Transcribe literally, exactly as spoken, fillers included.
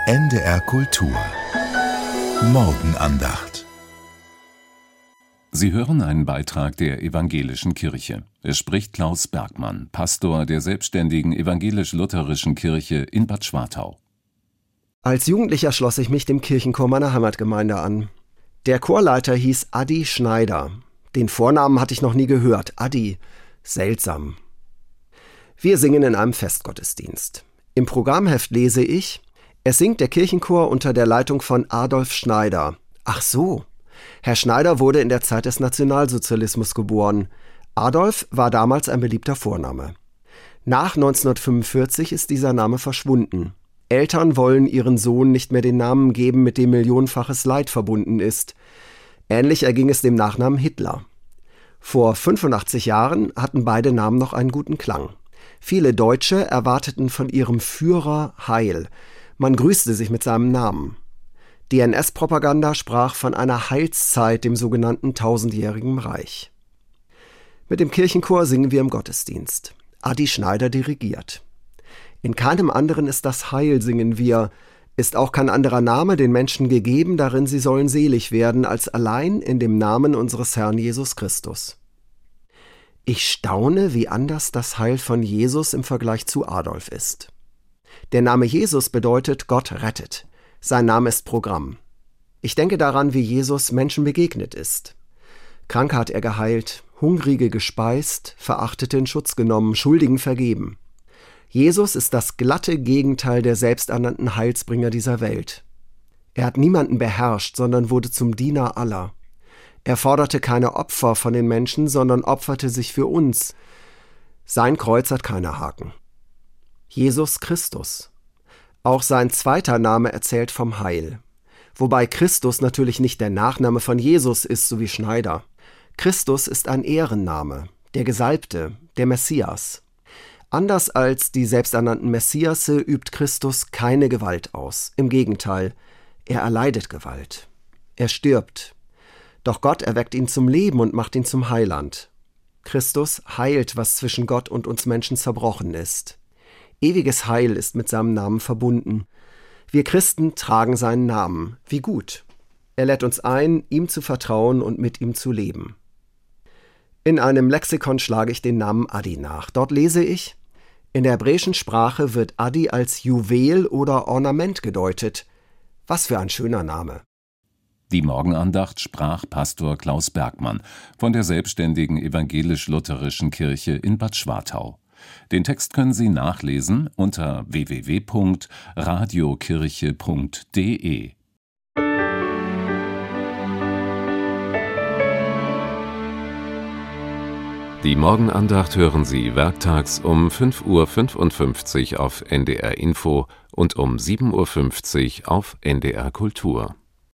N D R Kultur Morgenandacht. Sie hören einen Beitrag der Evangelischen Kirche. Es spricht Klaus Bergmann, Pastor der selbstständigen evangelisch-lutherischen Kirche in Bad Schwartau. Als Jugendlicher schloss ich mich dem Kirchenchor meiner Heimatgemeinde an. Der Chorleiter hieß Adi Schneider. Den Vornamen hatte ich noch nie gehört. Adi. Seltsam. Wir singen in einem Festgottesdienst. Im Programmheft lese ich: Es singt der Kirchenchor unter der Leitung von Adolf Schneider. Ach so. Herr Schneider wurde in der Zeit des Nationalsozialismus geboren. Adolf war damals ein beliebter Vorname. Nach neunzehnhundertfünfundvierzig ist dieser Name verschwunden. Eltern wollen ihren Sohn nicht mehr den Namen geben, mit dem millionenfaches Leid verbunden ist. Ähnlich erging es dem Nachnamen Hitler. Vor fünfundachtzig Jahren hatten beide Namen noch einen guten Klang. Viele Deutsche erwarteten von ihrem Führer Heil. Man grüßte sich mit seinem Namen. Die N S-Propaganda sprach von einer Heilszeit, dem sogenannten tausendjährigen Reich. Mit dem Kirchenchor singen wir im Gottesdienst. Adi Schneider dirigiert. In keinem anderen ist das Heil, singen wir. Ist auch kein anderer Name den Menschen gegeben, darin sie sollen selig werden, als allein in dem Namen unseres Herrn Jesus Christus. Ich staune, wie anders das Heil von Jesus im Vergleich zu Adolf ist. Der Name Jesus bedeutet Gott rettet. Sein Name ist Programm. Ich denke daran, wie Jesus Menschen begegnet ist. Kranke hat er geheilt, Hungrige gespeist, Verachtete in Schutz genommen, Schuldigen vergeben. Jesus ist das glatte Gegenteil der selbsternannten Heilsbringer dieser Welt. Er hat niemanden beherrscht, sondern wurde zum Diener aller. Er forderte keine Opfer von den Menschen, sondern opferte sich für uns. Sein Kreuz hat keine Haken. Jesus Christus. Auch sein zweiter Name erzählt vom Heil. Wobei Christus natürlich nicht der Nachname von Jesus ist, so wie Schneider. Christus ist ein Ehrenname, der Gesalbte, der Messias. Anders als die selbsternannten Messiasse übt Christus keine Gewalt aus. Im Gegenteil, er erleidet Gewalt. Er stirbt. Doch Gott erweckt ihn zum Leben und macht ihn zum Heiland. Christus heilt, was zwischen Gott und uns Menschen zerbrochen ist. Ewiges Heil ist mit seinem Namen verbunden. Wir Christen tragen seinen Namen. Wie gut. Er lädt uns ein, ihm zu vertrauen und mit ihm zu leben. In einem Lexikon schlage ich den Namen Adi nach. Dort lese ich: In der hebräischen Sprache wird Adi als Juwel oder Ornament gedeutet. Was für ein schöner Name. Die Morgenandacht sprach Pastor Klaus Bergmann von der selbstständigen evangelisch-lutherischen Kirche in Bad Schwartau. Den Text können Sie nachlesen unter w w w punkt radiokirche punkt d e. Die Morgenandacht hören Sie werktags um fünf Uhr fünfundfünfzig auf N D R Info und um sieben Uhr fünfzig auf N D R Kultur.